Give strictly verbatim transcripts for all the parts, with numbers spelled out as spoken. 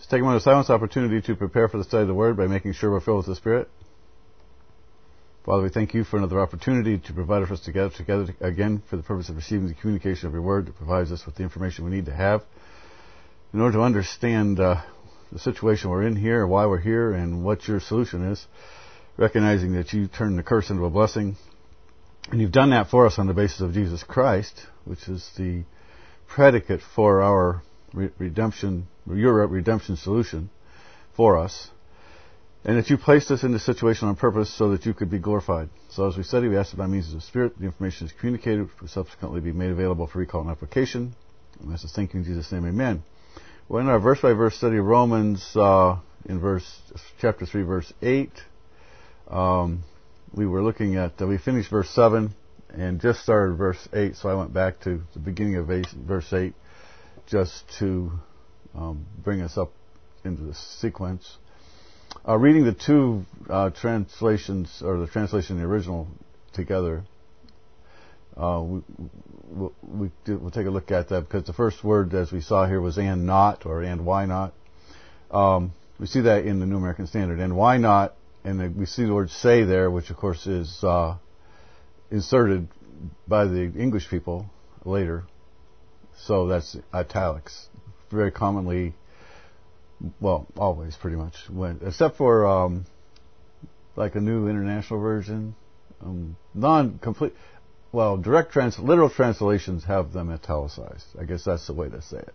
Let's take a moment of silence opportunity to prepare for the study of the Word by making sure we're filled with the Spirit. Father, we thank you for another opportunity to provide for us together, together again for the purpose of receiving the communication of your Word that provides us with the information we need to have in order to understand uh, the situation we're in here, why we're here, and what your solution is, recognizing that you turn the curse into a blessing. And you've done that for us on the basis of Jesus Christ, which is the predicate for our re- redemption, your redemption solution for us. And that you placed us in this situation on purpose so that you could be glorified. So as we study, we ask that by means of the Spirit, the information is communicated, which will subsequently be made available for recall and application. And that's just thank you in Jesus' name, amen. Well, in our verse-by-verse study of Romans, uh, in verse chapter three, verse eight, um, we were looking at, uh, we finished verse seven and just started verse eight, so I went back to the beginning of eight, verse eight just to um, bring us up into the sequence. Uh, reading the two uh, translations, or the translation and the original together, uh, we, we'll, we do, we'll take a look at that, because the first word, as we saw here, was and not, or and why not. Um, we see that in the New American Standard. And why not, and the, we see the word say there, which of course is uh, inserted by the English people later. So that's italics. Very commonly, well, always pretty much, when, except for um, like a New International Version, um, non-complete, well, direct trans, literal translations have them italicized. I guess that's the way to say it.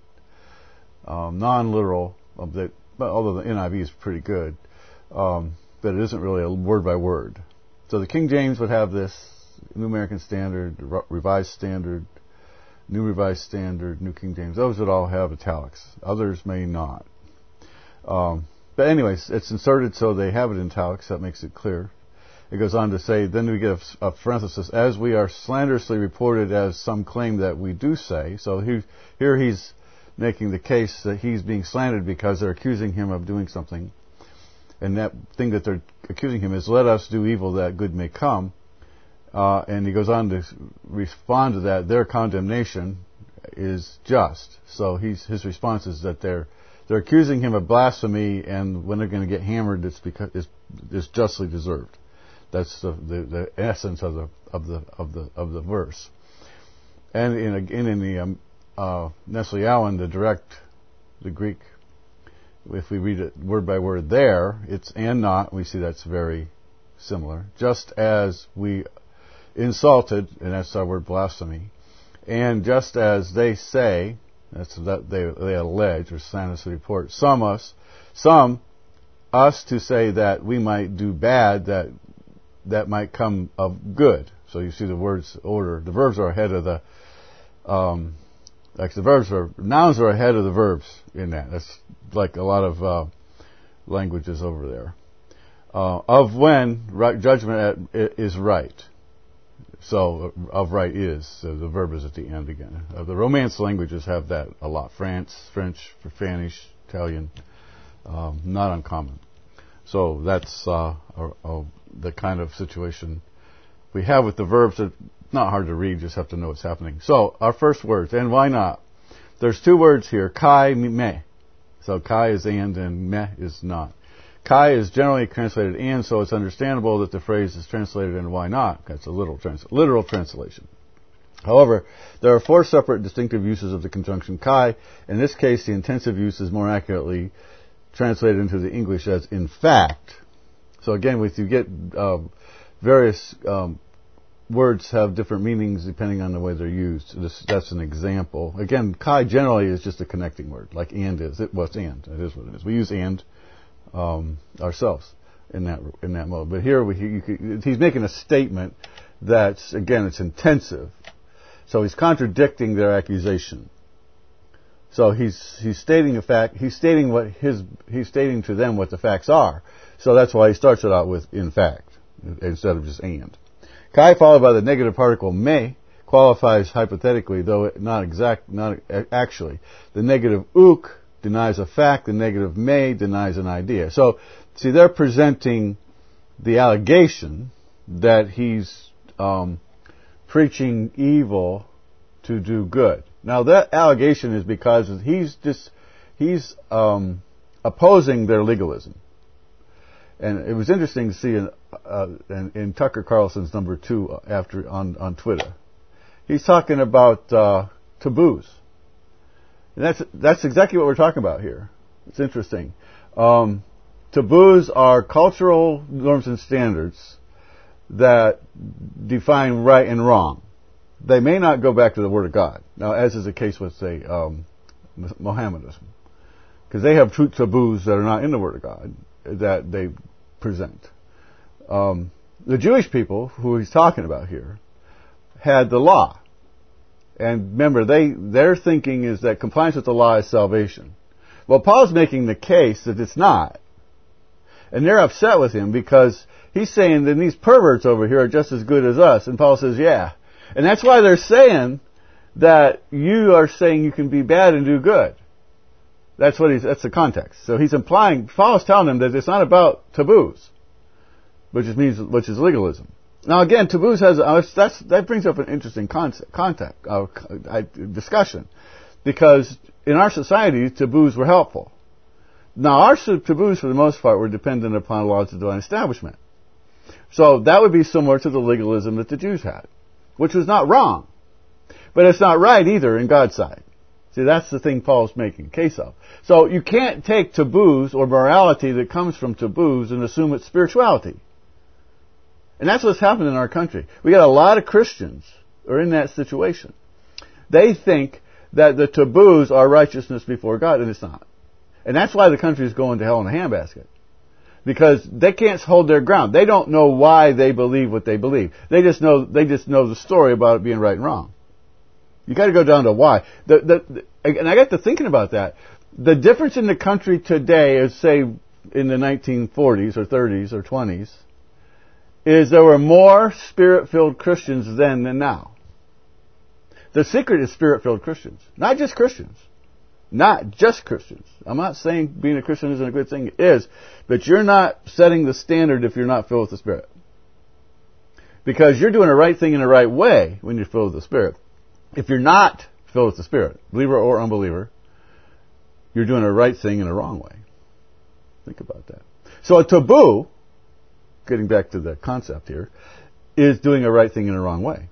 Um, non-literal, um, they, although the N I V is pretty good, um, but it isn't really a word by word. So the King James would have this, New American Standard, Revised Standard, New Revised Standard, New King James. Those would all have italics. Others may not. Um, but anyways, it's inserted so they have it in italics. That makes it clear. It goes on to say, then we get a, a parenthesis, as we are slanderously reported as some claim that we do say. So he, here he's making the case that he's being slandered because they're accusing him of doing something. And that thing that they're accusing him is, let us do evil that good may come. Uh, and he goes on to respond to that. Their condemnation is just. So he's, his response is that they're they're accusing him of blasphemy, and when they're going to get hammered, it's because it's, it's justly deserved. That's the, the, the essence of the of the of the of the verse. And in again in the um, uh, Nestle Allen, the direct, the Greek, if we read it word by word there, it's and not. We see that's very similar. Just as we insulted, and that's our word blasphemy, and just as they say, that's that they they allege or slanderously report some us, some us to say that we might do bad that that might come of good. So you see the words order. The verbs are ahead of the um, like the verbs are nouns are ahead of the verbs in that. That's like a lot of uh, languages over there. Uh, of when right, judgment at, is right. So, of right is, so the verb is at the end again. Uh, the Romance languages have that a lot. France, French, Spanish, Italian, um, not uncommon. So that's uh, a, a, the kind of situation we have with the verbs. That not hard to read, just have to know what's happening. So, our first words, and why not? There's two words here, kai, me. So, kai is and, and me is not. Kai is generally translated and, so it's understandable that the phrase is translated in why not. That's a literal, trans- literal translation. However, there are four separate distinctive uses of the conjunction kai. In this case, the intensive use is more accurately translated into the English as in fact. So again, with you get uh, various um, words have different meanings depending on the way they're used. This, that's an example. Again, kai generally is just a connecting word, like and is. It was and. It is what it is. We use and Um, ourselves in that in that mode, but here we, you could, he's making a statement that's again it's intensive, so he's contradicting their accusation. So he's he's stating a fact. He's stating what his he's stating to them what the facts are. So that's why he starts it out with in fact instead of just and. Kai followed by the negative particle me qualifies hypothetically, though not exact, not actually. The negative uk denies a fact, the negative may denies an idea. So, see, they're presenting the allegation that he's um, preaching evil to do good. Now, that allegation is because he's just he's um, opposing their legalism. And it was interesting to see in, uh, in, in Tucker Carlson's number two after on, on Twitter. He's talking about uh, taboos. And that's that's exactly what we're talking about here. It's interesting. Um, taboos are cultural norms and standards that define right and wrong. They may not go back to the Word of God. Now, as is the case with, say, um, Mohammedanism. Because they have truth taboos that are not in the Word of God that they present. Um, the Jewish people, who he's talking about here, had the law. And remember, they their thinking is that compliance with the law is salvation. Well, Paul's making the case that it's not. And they're upset with him because he's saying that these perverts over here are just as good as us. And Paul says, yeah. And that's why they're saying that you are saying you can be bad and do good. That's what he's, that's the context. So he's implying, Paul's telling them that it's not about taboos, which is means, which is legalism. Now again, taboos has, uh, that's, that brings up an interesting concept, contact, uh, discussion. Because in our society, taboos were helpful. Now our taboos for the most part were dependent upon laws of divine establishment. So that would be similar to the legalism that the Jews had, which was not wrong. But it's not right either in God's side. See, that's the thing Paul's making case of. So you can't take taboos or morality that comes from taboos and assume it's spirituality. And that's what's happened in our country. We got a lot of Christians who are in that situation. They think that the taboos are righteousness before God, and it's not. And that's why the country is going to hell in a handbasket. Because they can't hold their ground. They don't know why they believe what they believe. They just know they just know the story about it being right and wrong. You got to go down to why. The, the, the, and I got to thinking about that. The difference in the country today is, say, in the nineteen forties or thirties or twenties, is there were more Spirit-filled Christians then than now. The secret is Spirit-filled Christians. Not just Christians. Not just Christians. I'm not saying being a Christian isn't a good thing. It is. But you're not setting the standard if you're not filled with the Spirit. Because you're doing the right thing in the right way when you're filled with the Spirit. If you're not filled with the Spirit, believer or unbeliever, you're doing the right thing in a wrong way. Think about that. So a taboo, getting back to the concept here, is doing a right thing in a wrong way.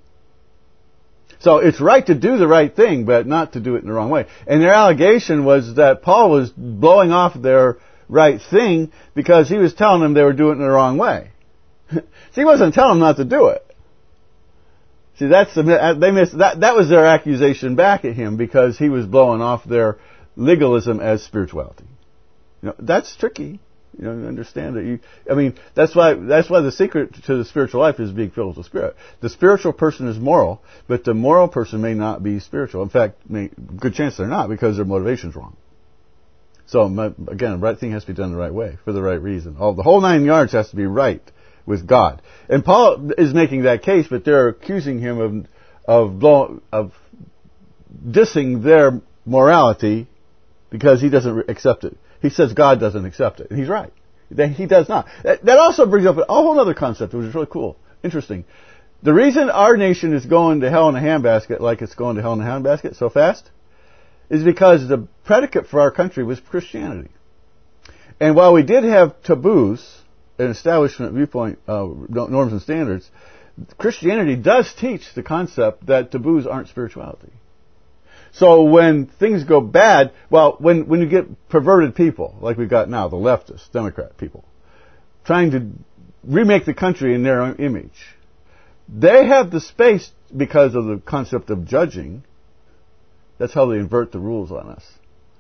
So it's right to do the right thing, but not to do it in the wrong way. And their allegation was that Paul was blowing off their right thing because he was telling them they were doing it in the wrong way. See, he wasn't telling them not to do it. See, that's the, they missed, that, that was their accusation back at him because he was blowing off their legalism as spirituality. You know, that's tricky. You know, you understand that you, I mean, that's why, that's why the secret to the spiritual life is being filled with the Spirit. The spiritual person is moral, but the moral person may not be spiritual. In fact, may, good chance they're not because their motivation's wrong. So, again, the right thing has to be done the right way, for the right reason. All, the whole nine yards has to be right with God. And Paul is making that case, but they're accusing him of, of, blow, of dissing their morality because he doesn't accept it. He says God doesn't accept it. And he's right. He does not. That also brings up a whole other concept, which is really cool. Interesting. The reason our nation is going to hell in a handbasket like it's going to hell in a handbasket so fast is because the predicate for our country was Christianity. And while we did have taboos and establishment viewpoint uh, norms and standards, Christianity does teach the concept that taboos aren't spirituality. So when things go bad, well, when, when you get perverted people, like we've got now, the leftist, Democrat people, trying to remake the country in their own image, they have the space, because of the concept of judging, that's how they invert the rules on us,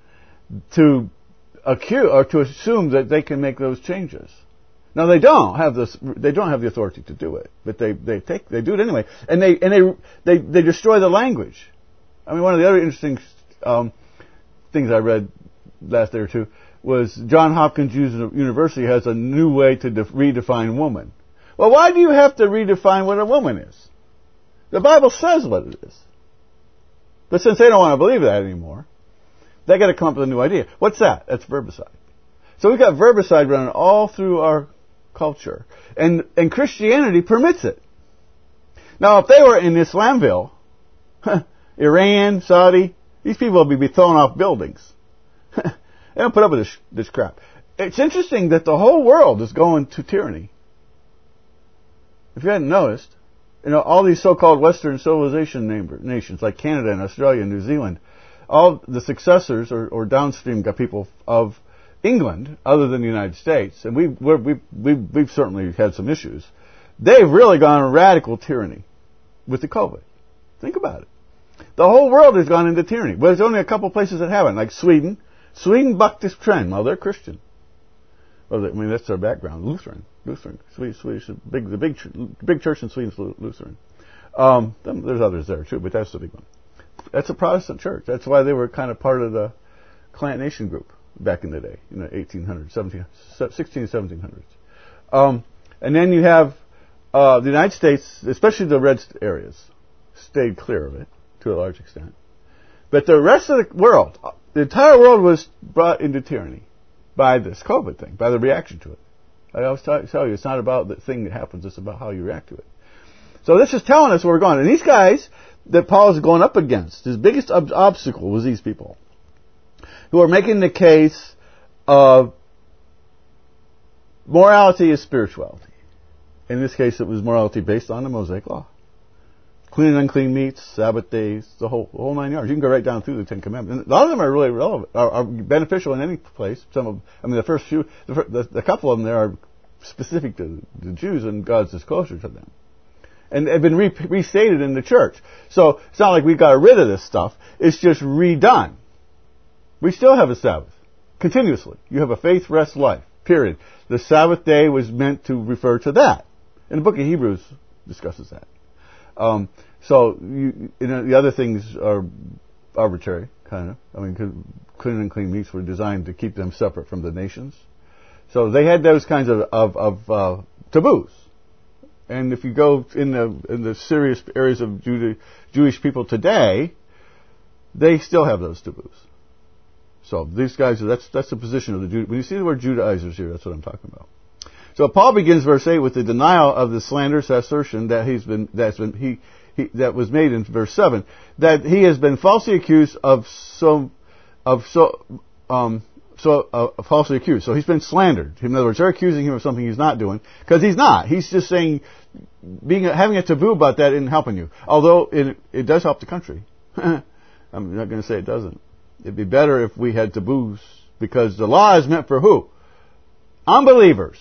to accuse, or to assume that they can make those changes. Now they don't have this, they don't have the authority to do it, but they, they take, they do it anyway. And they, and they, they, they destroy the language. I mean, one of the other interesting um, things I read last day or two was Johns Hopkins University has a new way to def- redefine woman. Well, why do you have to redefine what a woman is? The Bible says what it is. But since they don't want to believe that anymore, they got to come up with a new idea. What's that? That's verbicide. So we've got verbicide running all through our culture. And, and Christianity permits it. Now, if they were in Islamville, Iran, Saudi, these people will be thrown off buildings. And They don't put up with this, this crap. It's interesting that the whole world is going to tyranny. If you hadn't noticed, you know, all these so-called Western civilization nations like Canada and Australia and New Zealand, all the successors or, or downstream people of England, other than the United States, and we we're, we we we've certainly had some issues. They've really gone on radical tyranny with the COVID. Think about it. The whole world has gone into tyranny. But there's only a couple places that haven't, like Sweden. Sweden bucked this trend. Well, they're Christian. Well, I mean, that's their background. Lutheran. Lutheran. Swedish, Swedish, big, the big, big church in Sweden is Lutheran. Um, there's others there too, but that's the big one. That's a Protestant church. That's why they were kind of part of the Klan Nation group back in the day, in the eighteen hundreds, seventeen, sixteen, seventeen hundreds. Um, and then you have uh, the United States, especially the red areas, stayed clear of it to a large extent. But the rest of the world, the entire world was brought into tyranny by this COVID thing, by the reaction to it. I always tell you, it's not about the thing that happens, it's about how you react to it. So this is telling us where we're going. And these guys that Paul is going up against, his biggest ob- obstacle was these people who are making the case of morality is spirituality. In this case, it was morality based on the Mosaic Law. Clean and unclean meats, Sabbath days, the whole whole nine yards. You can go right down through the Ten Commandments. And a lot of them are really relevant, are, are beneficial in any place. Some of, I mean, the first few, the, the, the couple of them there are specific to the Jews, and God's disclosure to them. And they've been re- restated in the church. So it's not like we got rid of this stuff. It's just redone. We still have a Sabbath, continuously. You have a faith, rest, life, period. The Sabbath day was meant to refer to that. And the book of Hebrews discusses that. Um, so you, you know, the other things are arbitrary, kind of. I mean, clean and unclean meats were designed to keep them separate from the nations. So they had those kinds of, of, of uh, taboos. And if you go in the in the serious areas of Judah, Jewish people today, they still have those taboos. So these guys, that's that's the position of the Judah. When you see the word Judaizers here, that's what I'm talking about. So Paul begins verse eight with the denial of the slanderous assertion that he's been that's been he, he that was made in verse seven, that he has been falsely accused of so of so um so uh, falsely accused. So he's been slandered. In other words, they're accusing him of something he's not doing, because he's not. He's just saying being having a taboo about that isn't helping you. Although it it does help the country. I'm not going to say it doesn't. It'd be better if we had taboos, because the law is meant for who? Unbelievers.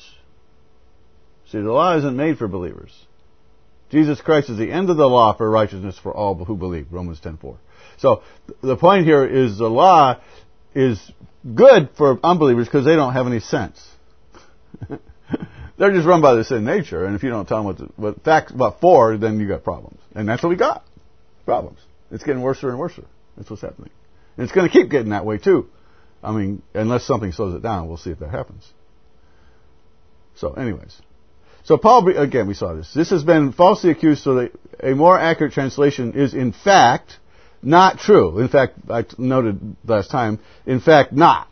See, the law isn't made for believers. Jesus Christ is the end of the law for righteousness for all who believe, Romans ten four. So the point here is the law is good for unbelievers because they don't have any sense. They're just run by the sin nature, and if you don't tell them what, the, what facts what for, then you got problems. And that's what we got. Problems. It's getting worse and worse. That's what's happening. And it's going to keep getting that way too. I mean, unless something slows it down, we'll see if that happens. So anyways. So Paul, again, we saw this. This has been falsely accused, so that a more accurate translation is in fact not true. In fact, I noted last time, in fact not.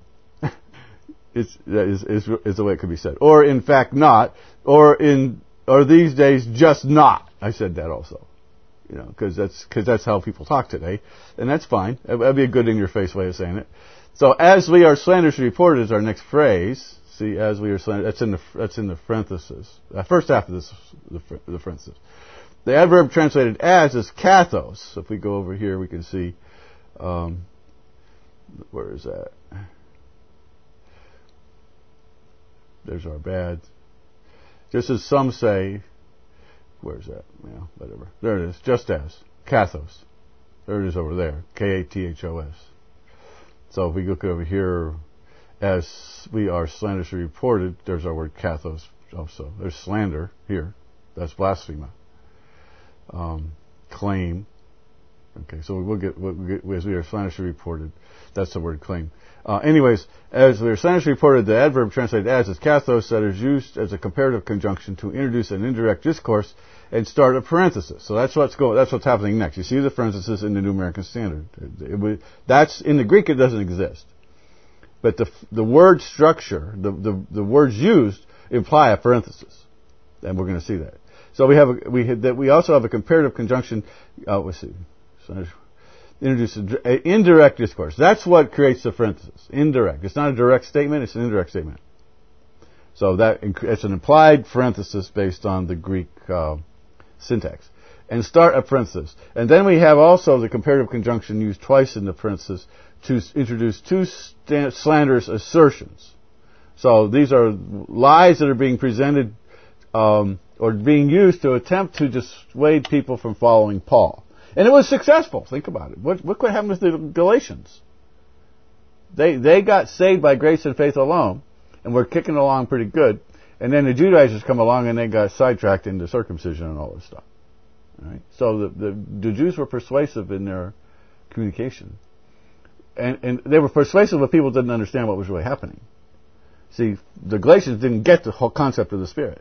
It's, is, is, is the way it could be said. Or in fact not. Or in, or these days just not. I said that also. You know, because that's, cause that's how people talk today. And that's fine. That'd be a good in-your-face way of saying it. So, as we are slanderously reported is our next phrase. See, as we are slandered, that's in the, that's in the parenthesis. The first half of this, the, the parenthesis. The adverb translated as is kathos. So if we go over here, we can see, um, where is that? There's our bad. Just as some say, where's that? Yeah, whatever. There it is. Just as. Kathos. There it is over there. K A T H O S. So if we look over here, as we are slanderously reported, there's our word kathos also. There's slander here. That's blasphema. Um, claim. Okay, so we'll get, we'll get as we are slanderously reported. That's the word claim. Uh, anyways, as we are slanderously reported, the adverb translated as is kathos, that is used as a comparative conjunction to introduce an indirect discourse and start a parenthesis. So that's what's going. That's what's happening next. You see the parenthesis in the New American Standard. It, it, it, that's in the Greek. It doesn't exist, but the the word structure, the the, the words used imply a parenthesis, and we're going to see that. So we have a, we had, that we also have a comparative conjunction. Uh, let's see. Introduce an indirect discourse. That's what creates the parenthesis. Indirect. It's not a direct statement, it's an indirect statement. So that it's an implied parenthesis based on the Greek uh, syntax. And start a parenthesis. And then we have also the comparative conjunction used twice in the parenthesis to introduce two st- slanderous assertions. So these are lies that are being presented um, or being used to attempt to dissuade people from following Paul. And it was successful. Think about it. What, what happened with the Galatians? They they got saved by grace and faith alone, and were kicking along pretty good. And then the Judaizers come along and they got sidetracked into circumcision and all this stuff. All right? So the, the the Jews were persuasive in their communication, and and they were persuasive, but people didn't understand what was really happening. See, the Galatians didn't get the whole concept of the Spirit.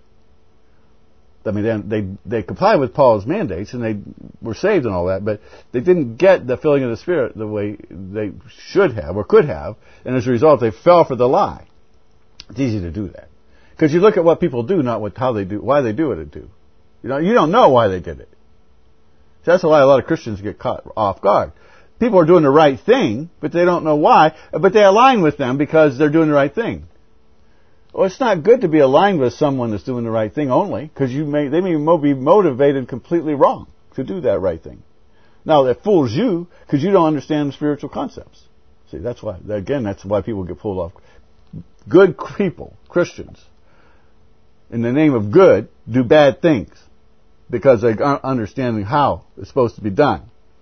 I mean, they, they they complied with Paul's mandates and they were saved and all that, but they didn't get the filling of the Spirit the way they should have or could have, and as a result, they fell for the lie. It's easy to do that because you look at what people do, not what how they do, why they do what they do. You know, you don't know why they did it. So that's why a lot of Christians get caught off guard. People are doing the right thing, but they don't know why, but they align with them because they're doing the right thing. Well, it's not good to be aligned with someone that's doing the right thing only, because you may they may be motivated completely wrong to do that right thing. Now, that fools you because you don't understand spiritual concepts. See, that's why, again, that's why people get pulled off. Good people, Christians, in the name of good, do bad things because they aren't understanding how it's supposed to be done.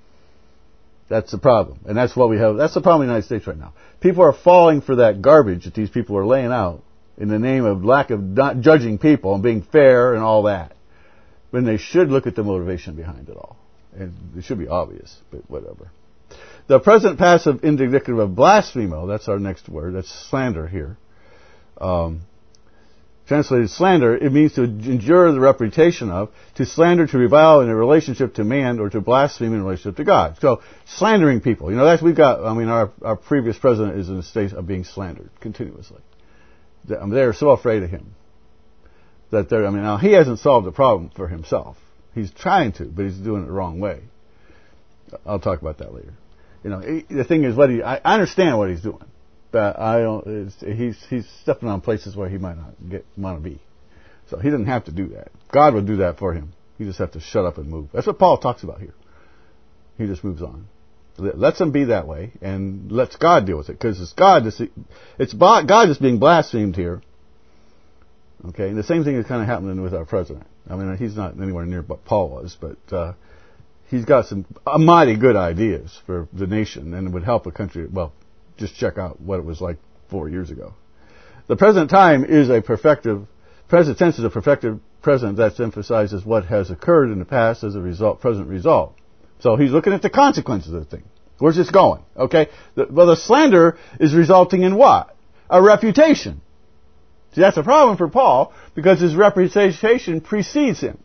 That's the problem. And that's what we have. That's the problem in the United States right now. People are falling for that garbage that these people are laying out in the name of lack of not judging people and being fair and all that, when they should look at the motivation behind it all. And it should be obvious, but whatever. The present passive indicative of blasphemo, that's our next word, that's slander here. Um, translated slander, it means to injure the reputation of, to slander, to revile in a relationship to man, or to blaspheme in a relationship to God. So, slandering people. You know, that's, we've got, I mean, our, our previous president is in a state of being slandered continuously. They're so afraid of him that they're, I mean, now he hasn't solved the problem for himself. He's trying to, but he's doing it the wrong way. I'll talk about that later. You know, he, the thing is, what he, I, I understand what he's doing, but I don't, it's, he's, he's stepping on places where he might not get, want to be. So he doesn't have to do that. God would do that for him. He just has to shut up and move. That's what Paul talks about here. He just moves on. Lets them be that way, and lets God deal with it, because it's God. That's, it's God that's being blasphemed here. Okay, and the same thing is kind of happening with our president. I mean, he's not anywhere near what Paul was, but uh, he's got some uh, mighty good ideas for the nation, and it would help a country. Well, just check out what it was like four years ago. The present time is a perfective. Present tense is a perfective present that emphasizes what has occurred in the past as a result, present result. So he's looking at the consequences of the thing. Where's this going? Okay? The, well, the slander is resulting in what? A reputation. See, that's a problem for Paul because his reputation precedes him.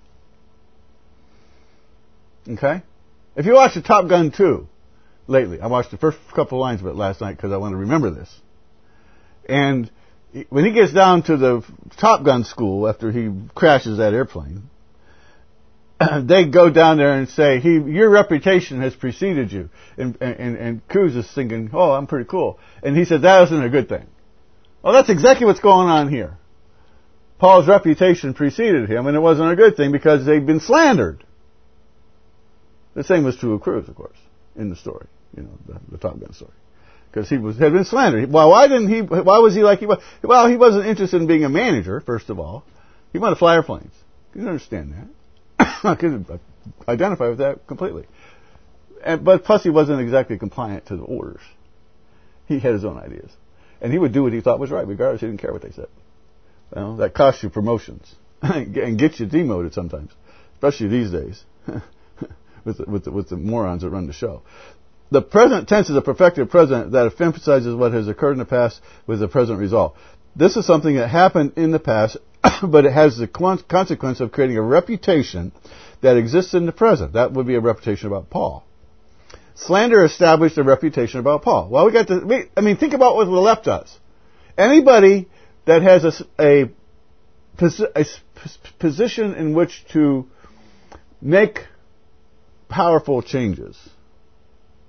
Okay? If you watch the Top Gun two lately, I watched the first couple lines of it last night because I want to remember this. And when he gets down to the Top Gun school after he crashes that airplane, they go down there and say, "He, your reputation has preceded you." And, and, and Cruz is thinking, "Oh, I'm pretty cool." And he said, "That isn't a good thing." Well, that's exactly what's going on here. Paul's reputation preceded him, and it wasn't a good thing because they'd been slandered. The same was true of Cruz, of course, in the story, you know, the, the Top Gun story, because he was had been slandered. Well, why didn't he? Why was he like he was? Well, he wasn't interested in being a manager. First of all, he wanted to fly airplanes. You understand that? I can identify with that completely. And, but plus he wasn't exactly compliant to the orders. He had his own ideas. And he would do what he thought was right, regardless. He didn't care what they said. Well, that costs you promotions. And gets you demoted sometimes. Especially these days. with, the, with, the, with the morons that run the show. The present tense is a perfected present that emphasizes what has occurred in the past with the present result. This is something that happened in the past, but it has the consequence of creating a reputation that exists in the present. That would be a reputation about Paul. Slander established a reputation about Paul. Well, we got to, we, I mean, think about what the left does. Anybody that has a, a, a position in which to make powerful changes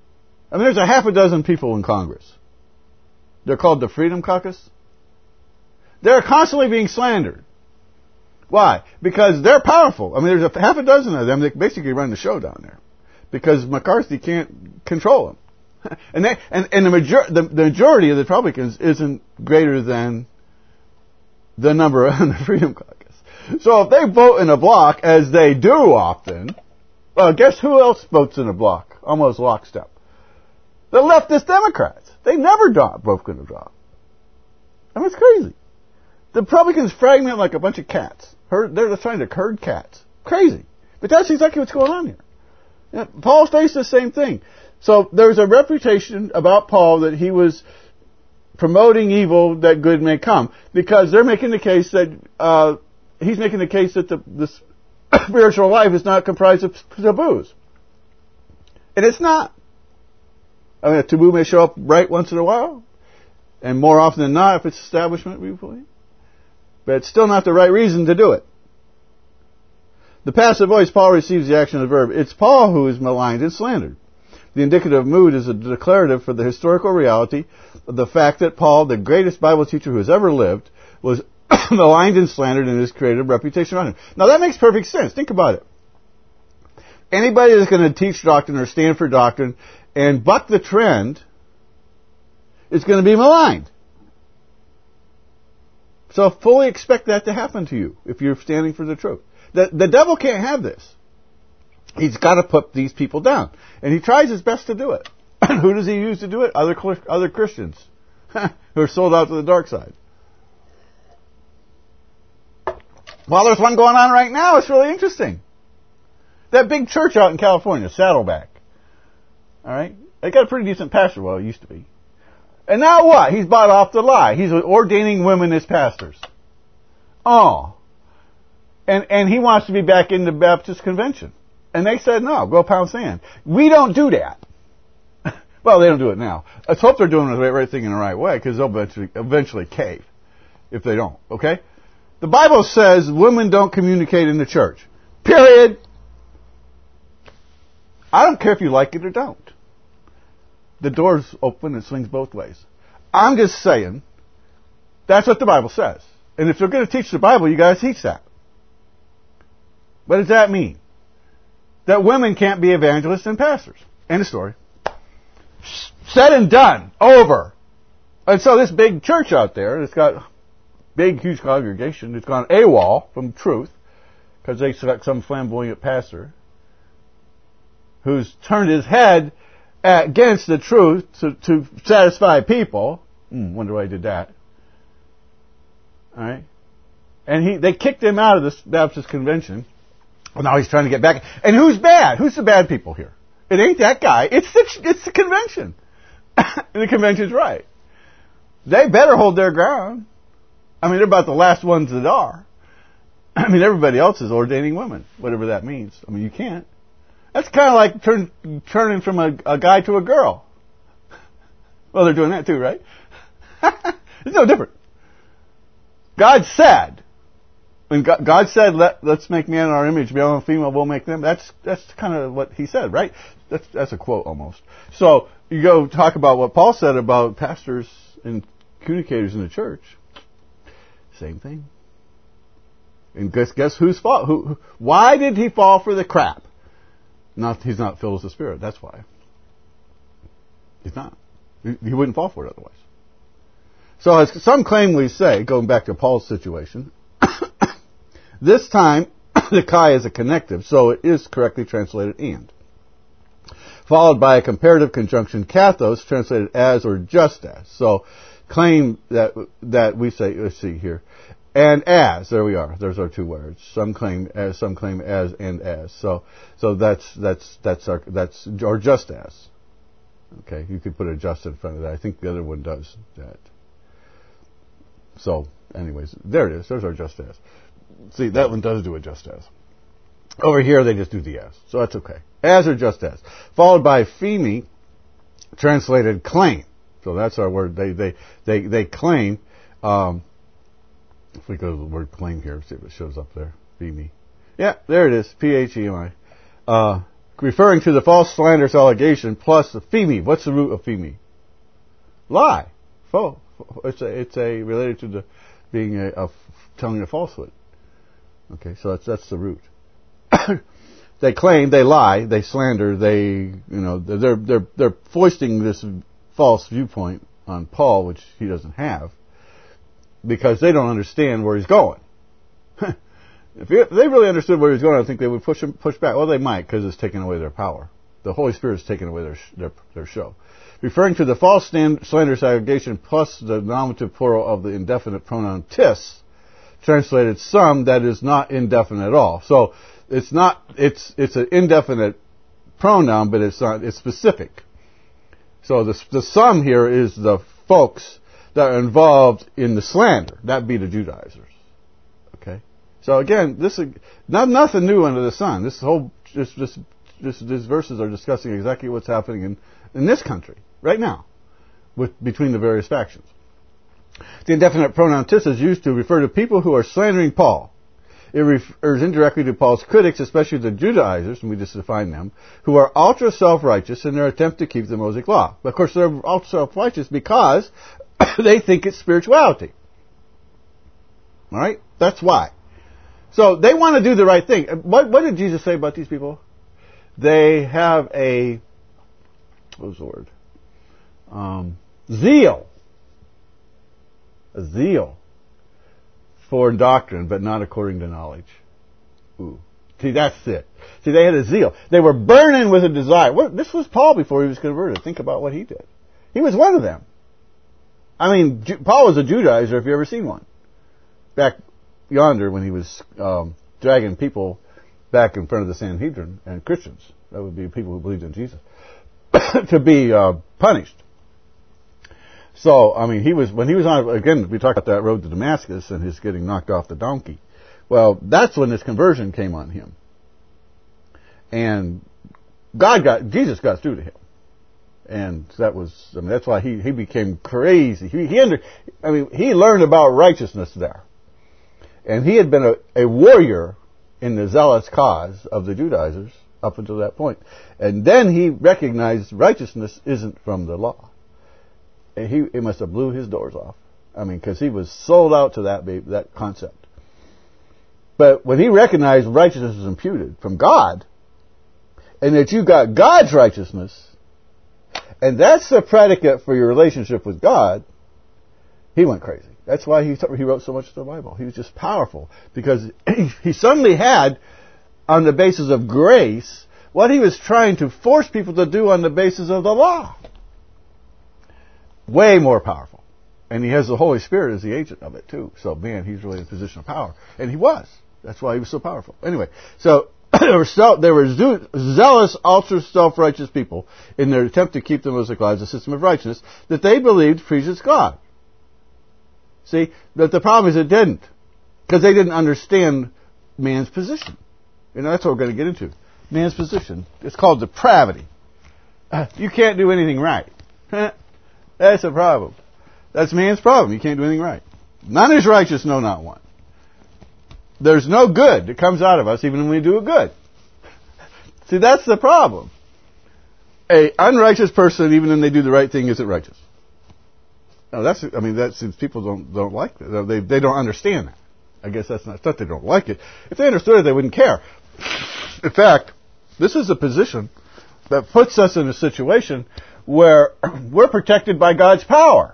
I mean, there's a half a dozen people in Congress. They're called the Freedom Caucus. They're constantly being slandered. Why? Because they're powerful. I mean, there's a half a dozen of them that basically run the show down there. Because McCarthy can't control them. and, they, and, and the, major, the, the majority of the Republicans isn't greater than the number on the Freedom Caucus. So if they vote in a block, as they do often, well, guess who else votes in a block? Almost lockstep. The leftist Democrats. They never drop, vote in a drop. I mean, it's crazy. The Republicans fragment like a bunch of cats. Herd, they're just trying to herd cats. Crazy. But that's exactly what's going on here. Yeah, Paul faced the same thing. So there's a reputation about Paul that he was promoting evil that good may come. Because they're making the case that, uh, he's making the case that the, the spiritual life is not comprised of taboos. And it's not. I mean, a taboo may show up right once in a while. And more often than not, if it's establishment, we believe. But it's still not the right reason to do it. The passive voice, Paul receives the action of the verb. It's Paul who is maligned and slandered. The indicative mood is a declarative for the historical reality of the fact that Paul, the greatest Bible teacher who has ever lived, was maligned and slandered and has created a reputation around him. Now that makes perfect sense. Think about it. Anybody that's going to teach doctrine or stand for doctrine and buck the trend is going to be maligned. So fully expect that to happen to you if you're standing for the truth. The, the devil can't have this. He's got to put these people down. And he tries his best to do it. Who does he use to do it? Other other Christians who are sold out to the dark side. Well, there's one going on right now. It's really interesting. That big church out in California, Saddleback. All right? They got a pretty decent pastor. Well, it used to be. And now what? He's bought off the lie. He's ordaining women as pastors. Oh. And and he wants to be back in the Baptist convention. And they said, no, go pound sand. We don't do that. Well, they don't do it now. Let's hope they're doing the right thing in the right way, because they'll eventually, eventually cave if they don't, okay? The Bible says women don't communicate in the church. Period. I don't care if you like it or don't. The door's open and swings both ways. I'm just saying, that's what the Bible says. And if you're going to teach the Bible, you got to teach that. What does that mean? That women can't be evangelists and pastors. End of story. Said and done. Over. And so this big church out there, it's got big, huge congregation, it's gone AWOL from truth, because they got some flamboyant pastor who's turned his head against the truth to, to satisfy people. Hmm, wonder why he did that. All right. And he, they kicked him out of this Baptist convention. Well, now he's trying to get back. And who's bad? Who's the bad people here? It ain't that guy. It's the, it's the convention. The convention's right. They better hold their ground. I mean, they're about the last ones that are. I mean, everybody else is ordaining women, whatever that means. I mean, you can't. That's kind of like turn, turning from a, a guy to a girl. Well, they're doing that too, right? It's no different. God said, when God, God said, Let, let's make man in our image, male and female, we'll make them. That's that's kind of what he said, right? That's that's a quote almost. So you go talk about what Paul said about pastors and communicators in the church. Same thing. And guess guess whose fault? Who? Why did he fall for the crap? Not he's not filled with the Spirit. That's why. He's not. He, he wouldn't fall for it otherwise. So as some claimly say, going back to Paul's situation, this time the chi is a connective, so it is correctly translated and. Followed by a comparative conjunction kathos, translated as or just as. So claim that that we say, let's see here, and as, there we are, there's our two words. Some claim as, some claim as and as. So so that's that's that's our that's or just as. Okay, you could put a just in front of that. I think the other one does that. So, anyways, there it is. There's our just as. See, that one does do a just as. Over here, they just do the as. So that's okay. As or just as. Followed by pheme, translated claim. So that's our word. They they they, they claim. Um, if we go to the word claim here, see if it shows up there. Pheme. Yeah, there it is. P H E M I. Uh, referring to the false slanderous allegation plus the pheme. What's the root of pheme? Lie. Faux. It's a, it's a related to the being a, a telling a falsehood. Okay, so that's that's the root. They claim, they lie, they slander, they you know they're they're they're foisting this false viewpoint on Paul, which he doesn't have, because they don't understand where he's going. If they really understood where he's going, I think they would push him push back. Well, they might, because it's taking away their power. The Holy Spirit's taking away their their, their show. Referring to the false stand, slanderous allegation plus the nominative plural of the indefinite pronoun tis, translated some, that is not indefinite at all. So it's not it's it's an indefinite pronoun, but it's not it's specific. So the the some here is the folks that are involved in the slander, that be the Judaizers. Okay. So again, this is not nothing new under the sun. This whole just this this these verses are discussing exactly what's happening in in this country right now, with between the various factions. The indefinite pronoun tis is used to refer to people who are slandering Paul. It refers indirectly to Paul's critics, especially the Judaizers, and we just defined them, who are ultra self-righteous in their attempt to keep the Mosaic law. But of course, they're ultra self-righteous because they think it's spirituality. All right? That's why. So they want to do the right thing. What, what did Jesus say about these people? They have a, what was the word? Um, zeal. A zeal for doctrine, but not according to knowledge. Ooh. See, that's it. See, they had a zeal. They were burning with a desire. What, this was Paul before he was converted. Think about what he did. He was one of them. I mean, Ju- Paul was a Judaizer, if you ever seen one. Back yonder when he was um, dragging people back in front of the Sanhedrin and Christians. That would be people who believed in Jesus. to be uh, punished. So, I mean, he was, when he was on, again, we talked about that road to Damascus and his getting knocked off the donkey. Well, that's when his conversion came on him. And God got, Jesus got through to him. And that was, I mean, that's why he, he became crazy. He, he under, I mean, he learned about righteousness there. And he had been a, a warrior in the zealous cause of the Judaizers up until that point. And then he recognized righteousness isn't from the law. And he, it must have blew his doors off. I mean, because he was sold out to that that concept. But when he recognized righteousness is imputed from God, and that you got God's righteousness, and that's the predicate for your relationship with God, he went crazy. That's why he he wrote so much of the Bible. He was just powerful, because he suddenly had, on the basis of grace, what he was trying to force people to do on the basis of the law. Way more powerful. And he has the Holy Spirit as the agent of it too. So man, he's really in a position of power. And he was. That's why he was so powerful. Anyway, so there were, self, there were zealous, ultra self-righteous people in their attempt to keep the Mosaic law as a system of righteousness that they believed pleases God. See, but the problem is it didn't. Because they didn't understand man's position. You know, that's what we're going to get into. Man's position. It's called depravity. Uh, you can't do anything right. That's a problem. That's man's problem. You can't do anything right. None is righteous, no, not one. There's no good that comes out of us even when we do a good. See, that's the problem. A unrighteous person, even when they do the right thing, isn't righteous. No, that's, I mean, that's, people don't, don't like that. They, they don't understand that. I guess that's not, it's not that they don't like it. If they understood it, they wouldn't care. In fact, this is a position that puts us in a situation where we're protected by God's power.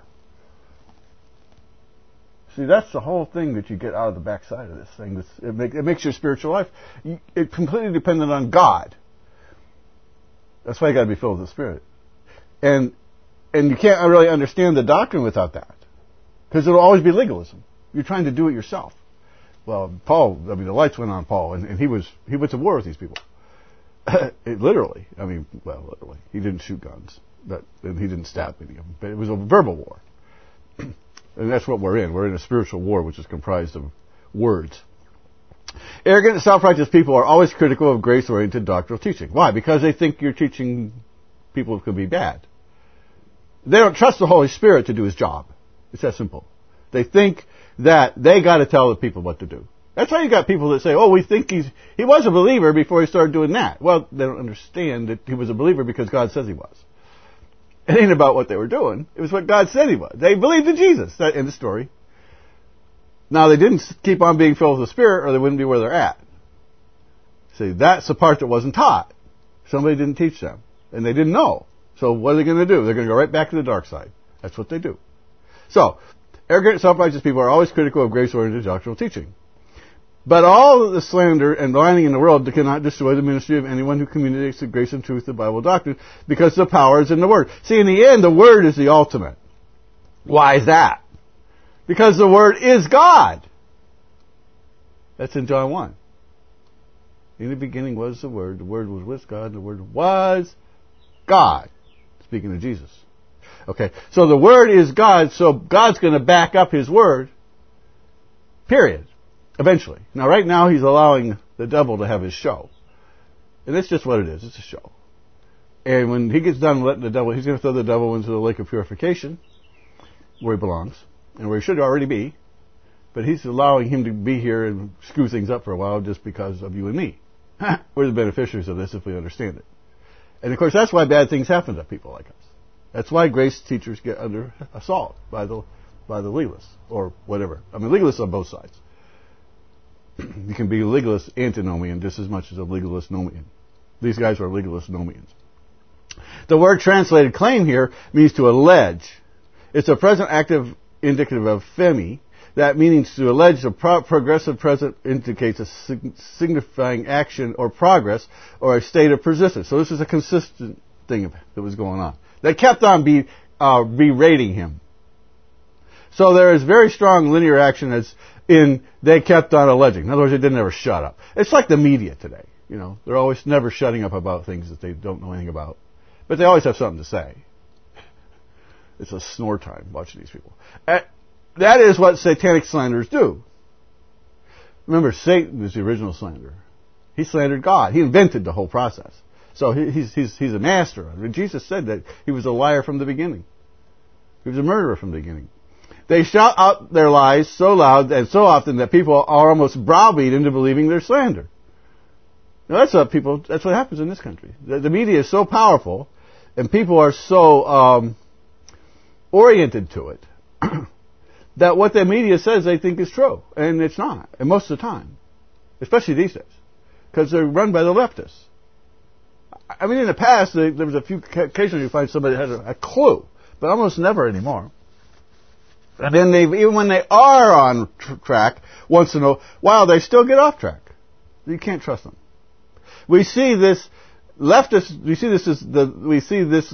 See, that's the whole thing that you get out of the backside of this thing. It, make, it makes your spiritual life, it completely dependent on God. That's why you got to be filled with the Spirit. And and you can't really understand the doctrine without that. Because it'll always be legalism. You're trying to do it yourself. Well, Paul, I mean, the lights went on Paul, and, and he was he went to war with these people. it, literally. I mean, well, literally. He didn't shoot guns. But, and he didn't stab any of them. But it was a verbal war. And that's what we're in. We're in a spiritual war, which is comprised of words. Arrogant and self-righteous people are always critical of grace-oriented doctrinal teaching. Why? Because they think you're teaching people who could be bad. They don't trust the Holy Spirit to do His job. It's that simple. They think that they got to tell the people what to do. That's why you got people that say, oh, we think he's, he was a believer before he started doing that. Well, they don't understand that he was a believer because God says he was. It ain't about what they were doing. It was what God said he was. They believed in Jesus. That end of story. Now, they didn't keep on being filled with the Spirit or they wouldn't be where they're at. See, that's the part that wasn't taught. Somebody didn't teach them. And they didn't know. So what are they going to do? They're going to go right back to the dark side. That's what they do. So, arrogant, self-righteous people are always critical of grace-oriented doctrinal teaching. But all of the slander and lying in the world cannot destroy the ministry of anyone who communicates the grace and truth of Bible doctrine because the power is in the Word. See, in the end, the Word is the ultimate. Why is that? Because the Word is God. That's in John one. In the beginning was the Word. The Word was with God. And the Word was God. Speaking of Jesus. Okay, so the Word is God, so God's going to back up His Word. Period. Eventually. Now, right now, He's allowing the devil to have his show. And that's just what it is. It's a show. And when He gets done letting the devil, He's going to throw the devil into the lake of purification, where he belongs, and where he should already be. But He's allowing him to be here and screw things up for a while just because of you and me. We're the beneficiaries of this if we understand it. And of course, that's why bad things happen to people like us. That's why grace teachers get under assault by the by the legalists, or whatever. I mean, legalists on both sides. You can be a legalist antinomian just as much as a legalist nomian. These guys are legalist nomians. The word translated claim here means to allege. It's a present active indicative of femi. That meaning to allege the pro- progressive present indicates a sig- signifying action or progress or a state of persistence. So this is a consistent thing that was going on. They kept on be, uh, berating him. So there is very strong linear action that's in they kept on alleging. In other words, they didn't ever shut up. It's like the media today. You know, they're always never shutting up about things that they don't know anything about. But they always have something to say. It's a snore time watching these people. Uh, that is what satanic slanderers do. Remember, Satan was the original slanderer. He slandered God. He invented the whole process. So he, he's, he's, he's a master. I mean, Jesus said that he was a liar from the beginning. He was a murderer from the beginning. They shout out their lies so loud and so often that people are almost browbeat into believing their slander. Now that's what people, that's what happens in this country. The, the media is so powerful and people are so um, oriented to it that what the media says they think is true. And it's not. And most of the time. Especially these days. Because they're run by the leftists. I mean, in the past, they, there was a few occasions you find somebody that had a, a clue. But almost never anymore. And then they, even when they are on tr- track, once in a while, they still get off track. You can't trust them. We see this leftist, we see this as the, we see this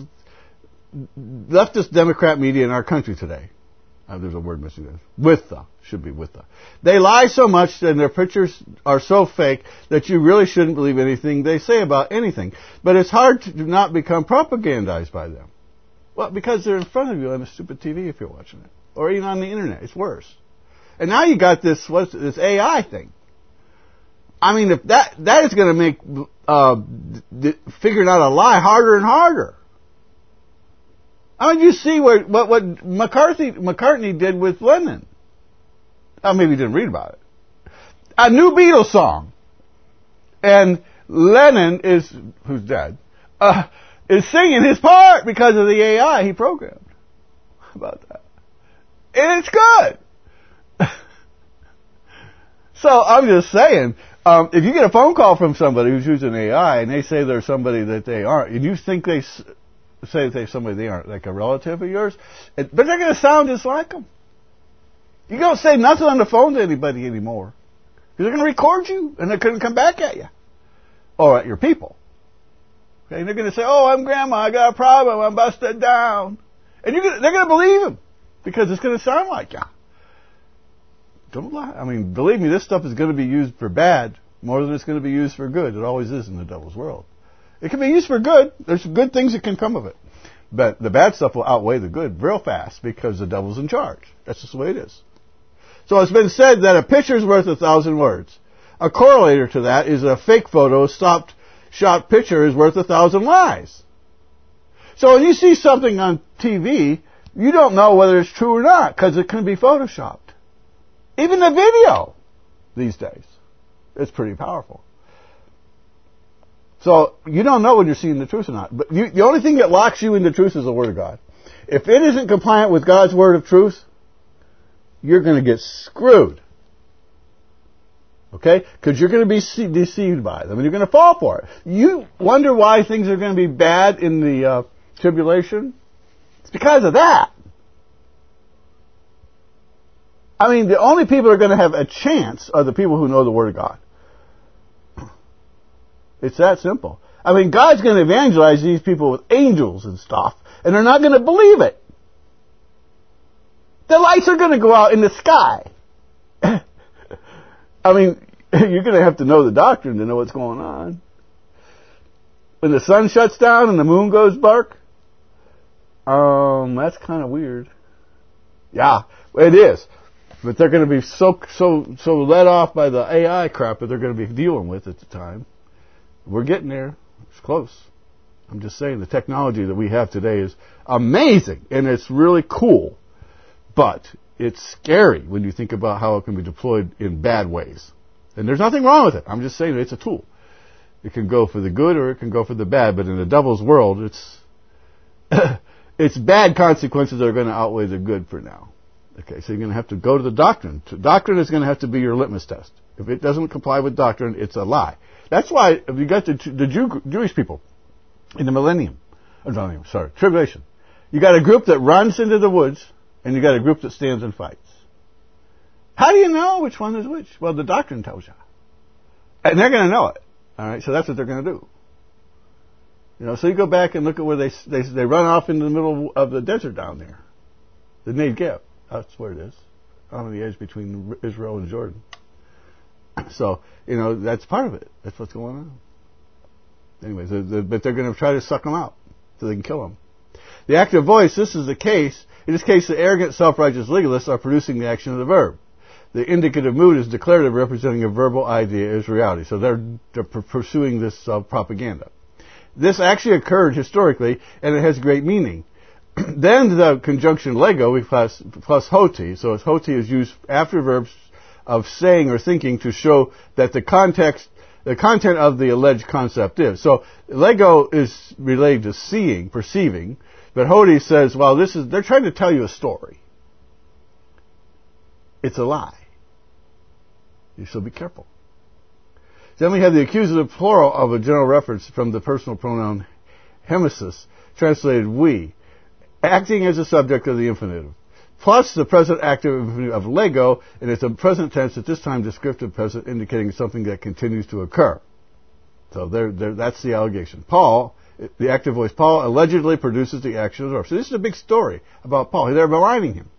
leftist Democrat media in our country today. Uh, there's a word missing there. With the, should be with the. They lie so much and their pictures are so fake that you really shouldn't believe anything they say about anything. But it's hard to not become propagandized by them. Well, because they're in front of you on a stupid T V if you're watching it. Or even on the internet. It's worse. And now you got this, what's this A I thing. I mean, if that, that is going to make, uh, d- figuring out a lie harder and harder. I mean, you see what, what, what McCarthy, McCartney did with Lennon. Oh, maybe you didn't read about it. A new Beatles song. And Lennon is, who's dead, uh, is singing his part because of the A I he programmed. How about that? And it's good. So I'm just saying, um, if you get a phone call from somebody who's using A I and they say they're somebody that they aren't, and you think they s- say they're somebody they aren't, like a relative of yours, it, but they're going to sound just like them. You don't say nothing on the phone to anybody anymore. Because they're going to record you and they're going to come back at you. Or at your people. Okay, and they're going to say, oh, I'm grandma, I got a problem, I'm busted down. And you're gonna, they're going to believe them. Because it's going to sound like you. Don't lie. I mean, believe me, this stuff is going to be used for bad more than it's going to be used for good. It always is in the devil's world. It can be used for good. There's good things that can come of it. But the bad stuff will outweigh the good real fast because the devil's in charge. That's just the way it is. So it's been said that a picture's worth a thousand words. A correlator to that is a fake photo, stopped shot picture is worth a thousand lies. So when you see something on T V, you don't know whether it's true or not because it can be photoshopped. Even the video. these days. It's pretty powerful. So you don't know when you're seeing the truth or not. But you, the only thing that locks you into truth is the Word of God. If it isn't compliant with God's Word of truth, you're going to get screwed. Okay? Because you're going to be deceived by them, and you're going to fall for it. You wonder why things are going to be bad in the uh, tribulation? It's because of that. I mean, the only people who are going to have a chance are the people who know the Word of God. It's that simple. I mean, God's going to evangelize these people with angels and stuff, and they're not going to believe it. The lights are going to go out in the sky. I mean, you're going to have to know the doctrine to know what's going on. When the sun shuts down and the moon goes dark, um, that's kind of weird. Yeah, it is. But they're going to be so so so let off by the A I crap that they're going to be dealing with at the time. We're getting there. It's close. I'm just saying the technology that we have today is amazing, and it's really cool. But it's scary when you think about how it can be deployed in bad ways. And there's nothing wrong with it. I'm just saying it's a tool. It can go for the good or it can go for the bad. But in the devil's world, it's it's bad consequences that are going to outweigh the good for now. Okay, so you're going to have to go to the doctrine. Doctrine is going to have to be your litmus test. If it doesn't comply with doctrine, it's a lie. That's why if you got the, the Jew, Jewish people in the millennium, oh, no, sorry, tribulation, you got a group that runs into the woods and you got a group that stands and fights. How do you know which one is which? Well, the doctrine tells you. And they're going to know it. All right, so that's what they're going to do. You know, so you go back and look at where they they they run off into the middle of the desert down there, the Negev. That's where it is, on the edge between Israel and Jordan. So, you know, that's part of it. That's what's going on. Anyways, they're, they're, but they're going to try to suck them out so they can kill them. The active voice, this is the case. In this case, the arrogant, self-righteous legalists are producing the action of the verb. The indicative mood is declarative, representing a verbal idea as reality. So they're, they're pursuing this uh, propaganda. This actually occurred historically, and it has great meaning. Then the conjunction lego plus, plus hoti. So hoti is used after verbs of saying or thinking to show that the context, the content of the alleged concept is. So lego is related to seeing, perceiving, but hoti says, well, this is, they're trying to tell you a story. It's a lie. So be careful. Then we have the accusative plural of a general reference from the personal pronoun hemesis, translated we, acting as a subject of the infinitive, plus the present active infinitive of lego, and it's a present tense, at this time descriptive present, indicating something that continues to occur. So there, there, that's the allegation. Paul, the active voice, Paul allegedly produces the action of the verb. So this is a big story about Paul. They're maligning him.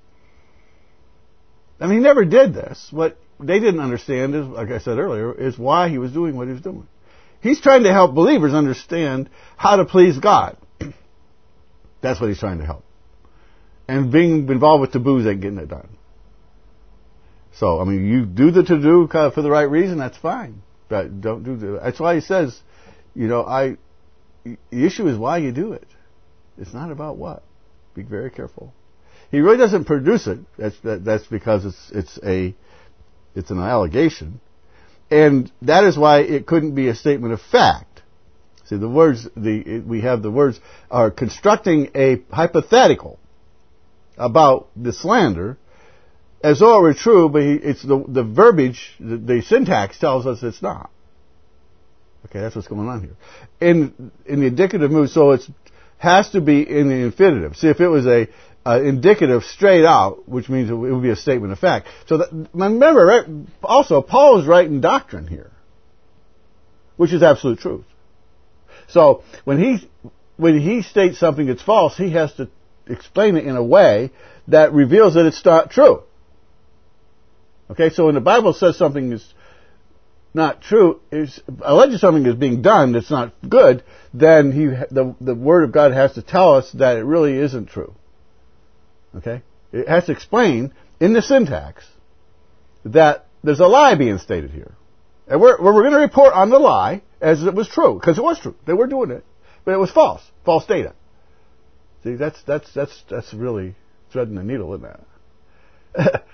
I mean, he never did this. What they didn't understand is, like I said earlier, is why he was doing what he was doing. He's trying to help believers understand how to please God. That's what he's trying to help. And being involved with taboos ain't getting it done. So, I mean, you do the to-do for the right reason, that's fine. But don't do the... That's why he says, you know, I... The issue is why you do it. It's not about what. Be very careful. He really doesn't produce it. That's that, that's because it's it's a it's an allegation, and that is why it couldn't be a statement of fact. See, the words the we have the words are constructing a hypothetical about the slander as though it were true, but he, it's the the verbiage, the, the syntax tells us it's not. Okay, that's what's going on here. In in the indicative mood, so it has to be in the infinitive. See, if it was a Uh, indicative straight out, which means it would be a statement of fact. So that, remember, right, also, Paul is writing doctrine here, which is absolute truth. So when he when he states something that's false, he has to explain it in a way that reveals that it's not true. Okay, so when the Bible says something is not true, is alleged something is being done that's not good, then he the the Word of God has to tell us that it really isn't true. Okay? It has to explain in the syntax that there's a lie being stated here. And we're, we're going to report on the lie as it was true, because it was true. They were doing it. But it was false. False data. See, that's, that's, that's, that's really threading the needle, isn't that?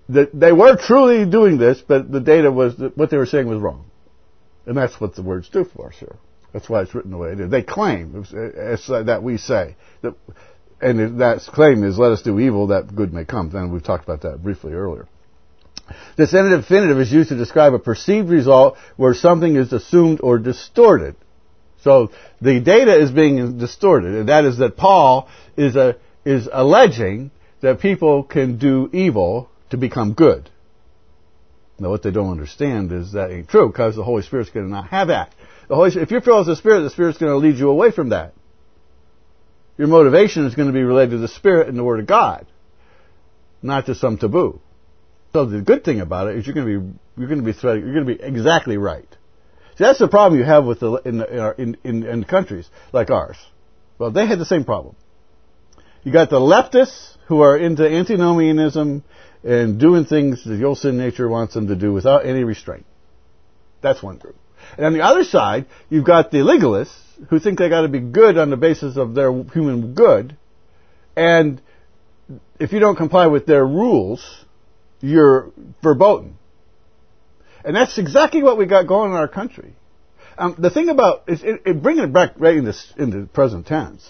that they were truly doing this, but the data was, what they were saying was wrong. And that's what the words do for us here. That's why it's written the way it is. They claim, it's that we say, that, and that claim is, let us do evil that good may come. And we've talked about that briefly earlier. This infinitive is used to describe a perceived result where something is assumed or distorted. So the data is being distorted, and that is that Paul is a, is alleging that people can do evil to become good. Now, what they don't understand is that ain't true, because the Holy Spirit's going to not have that. The Holy, if you're filled with the Spirit, the Spirit's going to lead you away from that. Your motivation is going to be related to the Spirit and the Word of God, not to some taboo. So the good thing about it is you're going to be you're going to be threading, you're going to be exactly right. See, that's the problem you have with the in in, our, in in in countries like ours. Well, they had the same problem. You got the leftists who are into antinomianism and doing things that the old sin nature wants them to do without any restraint. That's one group. And on the other side, you've got the legalists who think they got to be good on the basis of their human good, and if you don't comply with their rules, you're verboten. And that's exactly what we got going in our country. Um, the thing about is it, it bringing it back right into into present tense.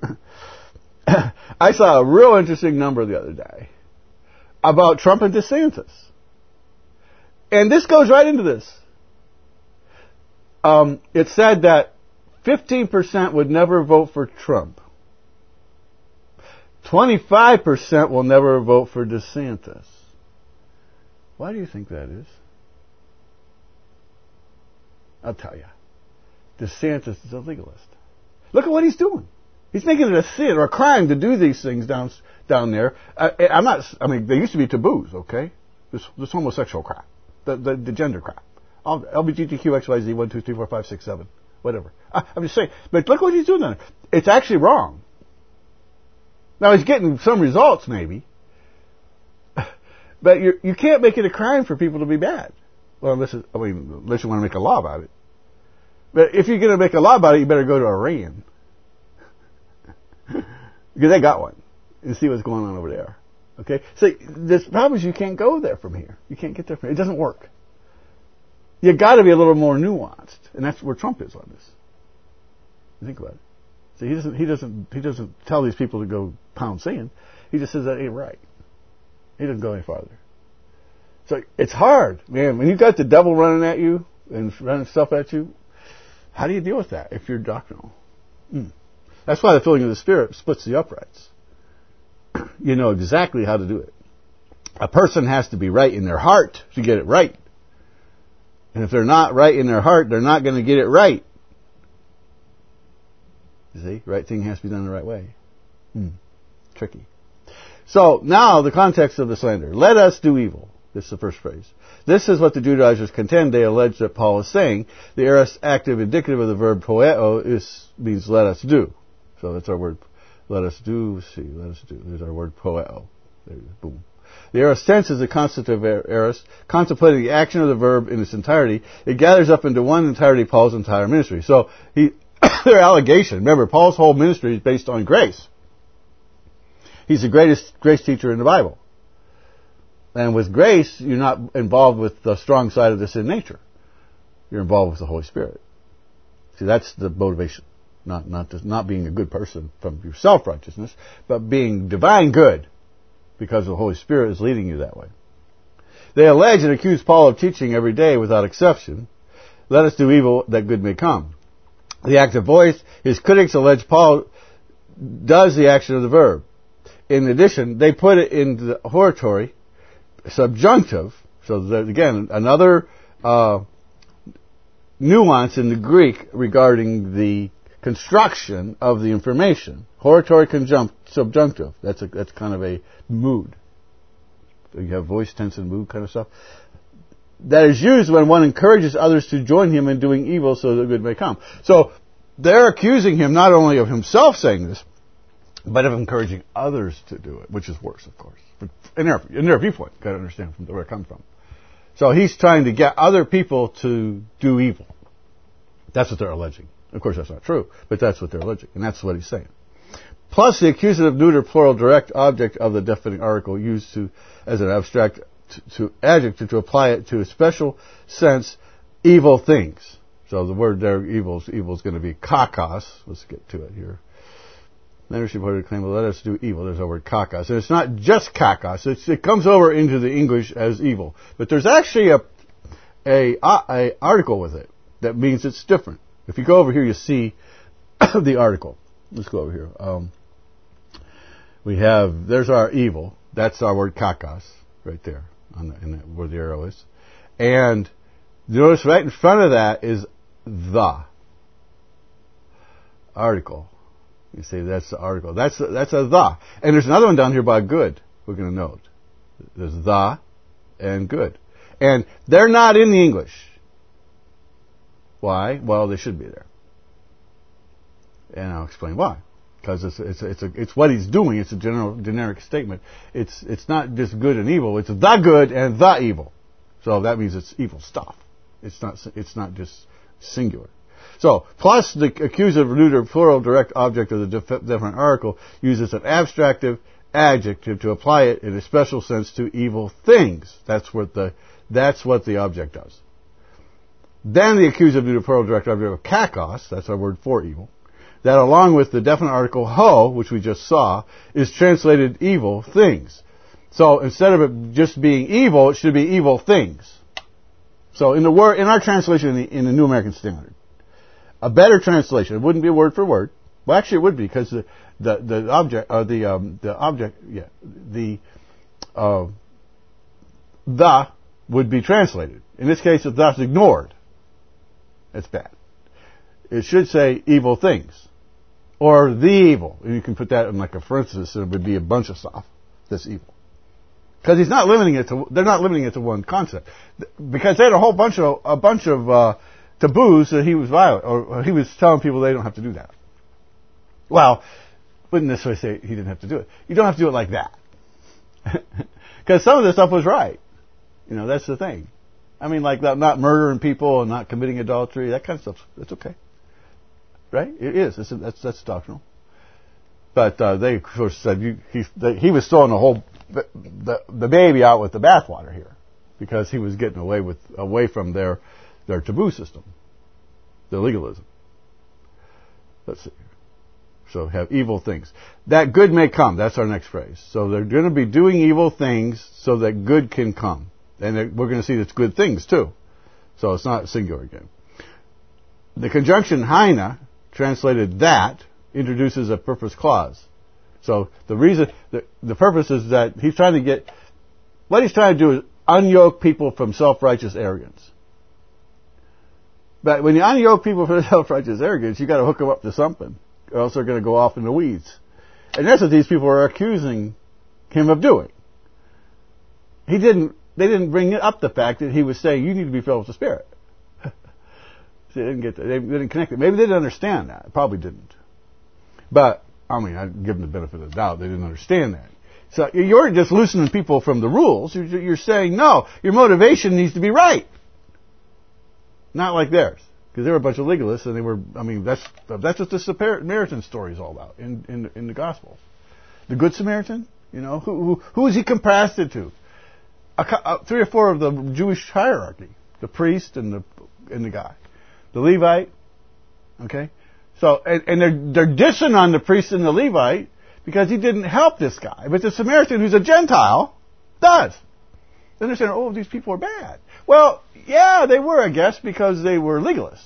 I saw a real interesting number the other day about Trump and DeSantis. And this goes right into this. Um, it said that fifteen percent would never vote for Trump. twenty-five percent will never vote for DeSantis. Why do you think that is? I'll tell you. DeSantis is a legalist. Look at what he's doing. He's making it a sin or a crime to do these things down down there. I, I'm not. I mean, there used to be taboos. Okay, this this homosexual crap, the the, the gender crap, all L G B T Q X Y Z one two three four five six seven, whatever. I, I'm just saying. But look what he's doing there. It's actually wrong. Now he's getting some results, maybe, but you you can't make it a crime for people to be bad. Well, unless it, I mean, unless you want to make a law about it. But if you're going to make a law about it, you better go to Iran. Because they got one. And see what's going on over there. Okay? So the problem is you can't go there from here. You can't get there from here. It doesn't work. You got to be a little more nuanced. And that's where Trump is on this. Think about it. So he doesn't, he doesn't, he doesn't tell these people to go pound sand. He just says that ain't right. He doesn't go any farther. So it's hard, man. When you got the devil running at you and running stuff at you, how do you deal with that if you're doctrinal? Mm. That's why the filling of the Spirit splits the uprights. You know exactly how to do it. A person has to be right in their heart to get it right. And if they're not right in their heart, they're not going to get it right. You see? Right thing has to be done the right way. Mm. Tricky. So, now the context of the slander. Let us do evil. This is the first phrase. This is what the Judaizers contend. They allege that Paul is saying. The aorist active indicative of the verb poeo is, means let us do. So that's our word. Let us do. Let's see. Let us do. There's our word poeo. There it is. Boom. The aorist tense is a constitutive aorist, contemplating the action of the verb in its entirety. It gathers up into one entirety Paul's entire ministry. So he, their allegation. Remember, Paul's whole ministry is based on grace. He's the greatest grace teacher in the Bible. And with grace, you're not involved with the strong side of the sin nature. You're involved with the Holy Spirit. See, that's the motivation. Not not just not being a good person from your self-righteousness, but being divine good because the Holy Spirit is leading you that way. They allege and accuse Paul of teaching every day without exception, let us do evil that good may come. The active voice, his critics allege Paul does the action of the verb. In addition, they put it into the hortatory subjunctive, so that, again, another uh, nuance in the Greek regarding the construction of the information. Hortatory conjunct, subjunctive. That's a, that's kind of a mood. So you have voice, tense, and mood kind of stuff. That is used when one encourages others to join him in doing evil so that good may come. So they're accusing him not only of himself saying this, but of encouraging others to do it, which is worse, of course. In their, in their viewpoint, you've got to understand from where it comes from. So he's trying to get other people to do evil. That's what they're alleging. Of course, that's not true, but that's what they're alleging, and that's what he's saying. Plus, the accusative neuter plural direct object of the definite article used to as an abstract to, to adjective to apply it to a special sense, evil things. So the word there, evil, evil is going to be kakos. Let's get to it here. Then she put a claim, well, let us do evil. There's the word kakos. And it's not just kakos. It's, it comes over into the English as evil. But there's actually a, a, a article with it that means it's different. If you go over here, you see the article. Let's go over here. Um, we have, there's our evil. That's our word kakos right there on the, in the, where the arrow is. And notice right in front of that is the article. You say that's the article. That's a, that's a the. And there's another one down here by good. We're going to note. There's the and good. And they're not in the English. Why? Well, they should be there. And I'll explain why. Because it's it's it's a, it's what he's doing. It's a general generic statement. It's it's not just good and evil. It's the good and the evil. So that means it's evil stuff. It's not it's not just singular. So, plus the accusative neuter plural direct object of the def- different article uses an abstractive adjective to apply it in a special sense to evil things. That's what the that's what the object does. Then the accusative neuter plural direct object of kakos, that's our word for evil, that along with the definite article ho, which we just saw, is translated evil things. So instead of it just being evil, it should be evil things. So in the word in our translation in the, in the New American Standard, a better translation. It wouldn't be word for word. Well, actually, it would be because the the, the object or the um, the object, yeah, the uh, the would be translated. In this case, if that's ignored, it's bad. It should say evil things or the evil. And you can put that in like a parenthesis. It would be a bunch of stuff that's evil. Because he's not limiting it to. They're not limiting it to one concept. Because they had a whole bunch of a bunch of. Uh, taboos that he was violent, or he was telling people they don't have to do that. Well, wouldn't necessarily say he didn't have to do it. You don't have to do it like that. Because some of this stuff was right. You know, that's the thing. I mean, like not murdering people and not committing adultery, that kind of stuff, that's okay. Right? It is. It's, that's, that's doctrinal. But uh, they, of course, said you, he, they, he was throwing the whole, the, the baby out with the bathwater here. Because he was getting away with away from their their taboo system, their legalism. Let's see. So have evil things. That good may come. That's our next phrase. So they're going to be doing evil things so that good can come. And we're going to see it's good things too. So it's not singular again. The conjunction haina, translated that, introduces a purpose clause. So the reason, the, the purpose is that he's trying to get, what he's trying to do is unyoke people from self-righteous arrogance. But when you unyoke people from self-righteous arrogance, you got to hook them up to something, or else they're going to go off in the weeds. And that's what these people are accusing him of doing. He didn't. They didn't bring up the fact that he was saying you need to be filled with the Spirit. So they didn't get that. They didn't connect it. Maybe they didn't understand that. Probably didn't. But I mean, I give them the benefit of the doubt. They didn't understand that. So you're just loosening people from the rules. You're, you're saying no. Your motivation needs to be right. Not like theirs, because they were a bunch of legalists, and they were. I mean, that's that's what the Samaritan story is all about in in, in the Gospels. The Good Samaritan, you know, who who, who is he contrasted to? A, a, three or four of the Jewish hierarchy: the priest and the and the guy, the Levite. Okay, so and, and they're they're dissing on the priest and the Levite because he didn't help this guy, but the Samaritan, who's a Gentile, does. Then they're saying, oh, these people are bad. Well, yeah, they were, I guess, because they were legalists.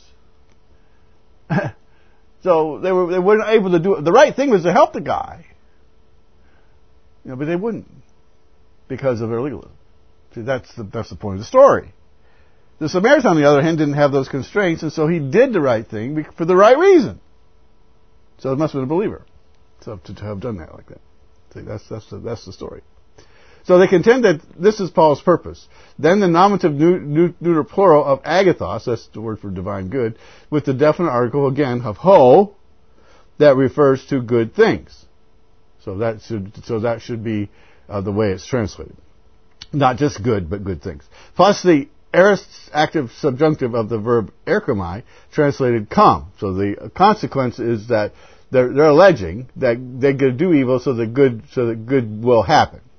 So they were they weren't able to do it. The right thing was to help the guy. You know, but they wouldn't because of their legalism. See, that's the that's the point of the story. The Samaritan, on the other hand, didn't have those constraints, and so he did the right thing for the right reason. So it must have been a believer. So to, to have done that like that. See, that's that's the, that's the story. So they contend that this is Paul's purpose. Then the nominative neuter plural of agathos, that's the word for divine good, with the definite article again of ho, that refers to good things. So that should so that should be uh, the way it's translated, not just good, but good things. Plus the aorist active subjunctive of the verb erchomai, translated come. So the consequence is that they're, they're alleging that they're going to do evil so that good so that good will happen.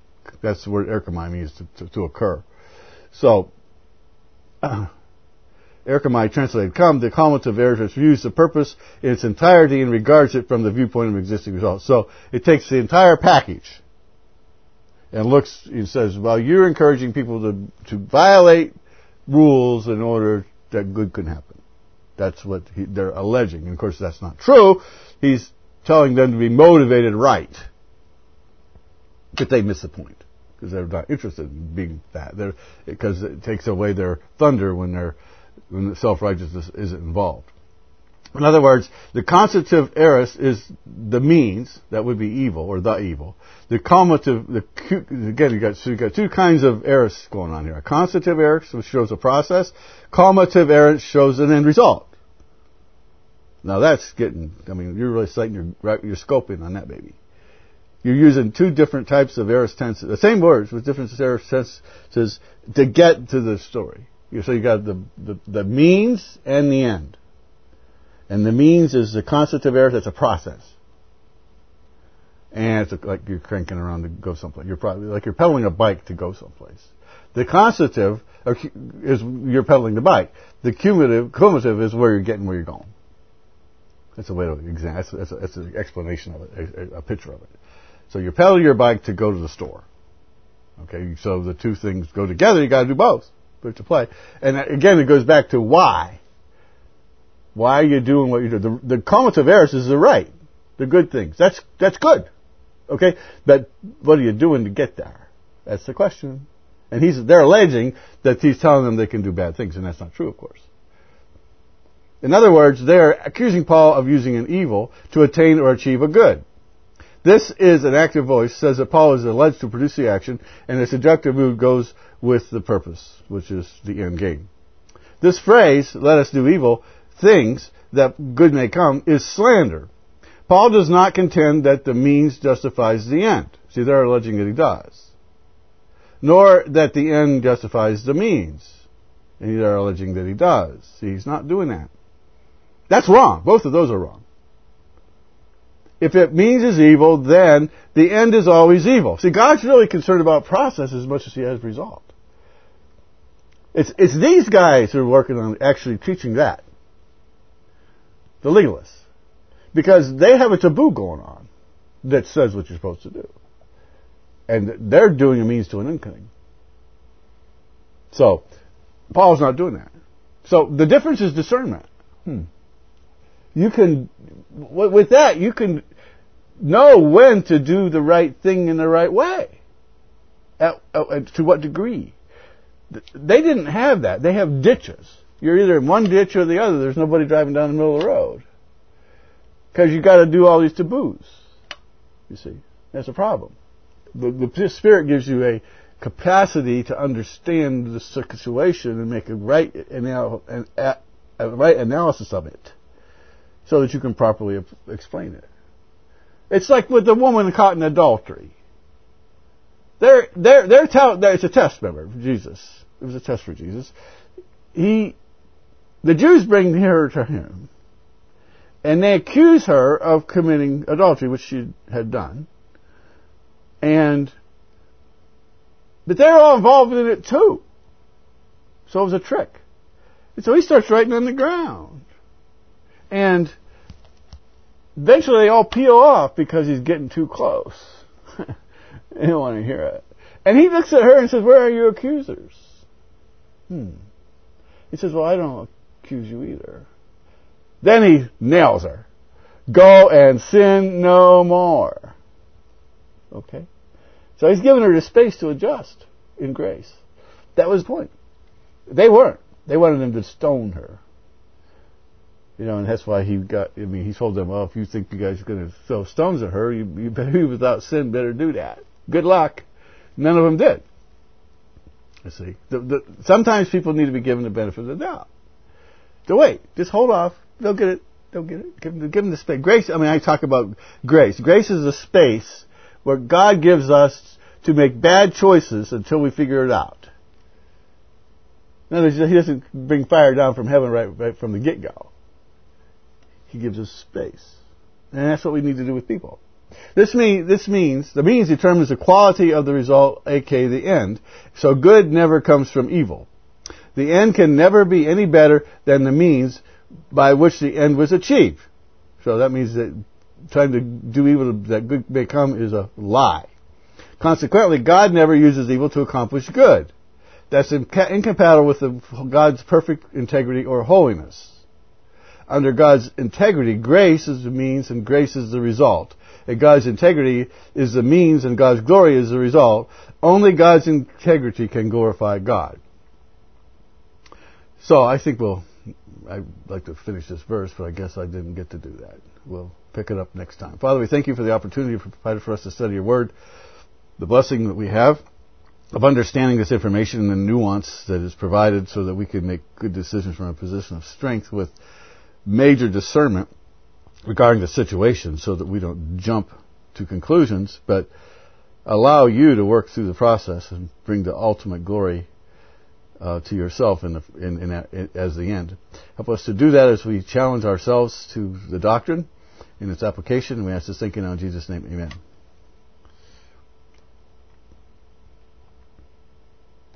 That's the word erchomai means to, to, to occur. So, uh, erchomai translated come, the cumulative error views the purpose in its entirety and regards it from the viewpoint of existing results. So, it takes the entire package and looks, it says, well, you're encouraging people to, to violate rules in order that good can happen. That's what he, they're alleging. And of course, that's not true. He's telling them to be motivated right. But they miss the point. Because they're not interested in being that. They're, because it takes away their thunder when they're, when the self-righteousness isn't involved. In other words, the constitutive eris is the means, that would be evil, or the evil. The cumulative, the, again, you got, so you got two kinds of eris going on here. A constitutive eris, which shows a process. Cumulative eris shows an end result. Now that's getting, I mean, you're really setting your, your scope in on that baby. You're using two different types of aorist tenses, the same words with different aorist tenses to get to the story. So you got the, the, the means and the end. And the means is the constitutive aorist, that's a process. And it's a, like you're cranking around to go someplace. You're probably like you're pedaling a bike to go someplace. The constitutive is you're pedaling the bike. The cumulative, cumulative is where you're getting where you're going. That's a way to examine. That's, that's, that's an explanation of it, a, a picture of it. So you're pedaling your bike to go to the store. Okay, so the two things go together. You got to do both. Put it to play. And again, it goes back to why. Why are you doing what you do? The, the cumulative errors is the right, the good things. That's that's good. Okay, but what are you doing to get there? That's the question. And he's they're alleging that he's telling them they can do bad things, and that's not true, of course. In other words, they're accusing Paul of using an evil to attain or achieve a good. This is an active voice, says that Paul is alleged to produce the action, and the subjunctive mood goes with the purpose, which is the end game. This phrase, let us do evil things that good may come, is slander. Paul does not contend that the means justifies the end. See, they're alleging that he does. Nor that the end justifies the means. And they're alleging that he does. See, he's not doing that. That's wrong. Both of those are wrong. If it means is evil, then the end is always evil. See, God's really concerned about process as much as he has result. It's, it's these guys who are working on actually teaching that. The legalists. Because they have a taboo going on that says what you're supposed to do. And they're doing a means to an end thing. So, Paul's not doing that. So, the difference is discernment. Hmm. You can, with that, you can know when to do the right thing in the right way. At, at, to what degree? They didn't have that. They have ditches. You're either in one ditch or the other. There's nobody driving down the middle of the road. Because you got to do all these taboos. You see, that's a problem. The, the Spirit gives you a capacity to understand the situation and make a right, anal- an, a, a right analysis of it, so that you can properly explain it. It's like with the woman caught in adultery. They're they're they're tell, it's a test, remember, for Jesus. It was a test for Jesus. He, the Jews bring her to him, and they accuse her of committing adultery, which she had done. And, but they're all involved in it too. So it was a trick. And so he starts writing on the ground. And eventually they all peel off because he's getting too close. They don't want to hear it. And he looks at her and says, where are your accusers? Hmm. He says, well, I don't accuse you either. Then he nails her. Go and sin no more. Okay? So he's giving her the space to adjust in grace. That was the point. They weren't. They wanted him to stone her. You know, and that's why he got, I mean, he told them, well, if you think you guys are going to throw stones at her, you, you better, you without sin better do that. Good luck. None of them did. You see. The, the, sometimes people need to be given the benefit of the doubt. So wait, just hold off. They'll get it. They'll get it. Give them, give them the space. Grace, I mean, I talk about grace. Grace is a space where God gives us to make bad choices until we figure it out. In other words, he doesn't bring fire down from heaven right, right from the get-go. He gives us space. And that's what we need to do with people. This, mean, this means, the means determines the quality of the result, aka the end. So good never comes from evil. The end can never be any better than the means by which the end was achieved. So that means that trying to do evil that good may come is a lie. Consequently, God never uses evil to accomplish good. That's inca- incompatible with the, God's perfect integrity or holiness. Under God's integrity, grace is the means and grace is the result. And God's integrity is the means and God's glory is the result. Only God's integrity can glorify God. So I think we'll, I'd like to finish this verse, but I guess I didn't get to do that. We'll pick it up next time. Father, we thank you for the opportunity provided for us to study your word, the blessing that we have of understanding this information and the nuance that is provided so that we can make good decisions from a position of strength with major discernment regarding the situation so that we don't jump to conclusions, but allow you to work through the process and bring the ultimate glory uh, to yourself in the, in, in, in, as the end. Help us to do that as we challenge ourselves to the doctrine in its application. And we ask this thinking in Jesus' name. Amen.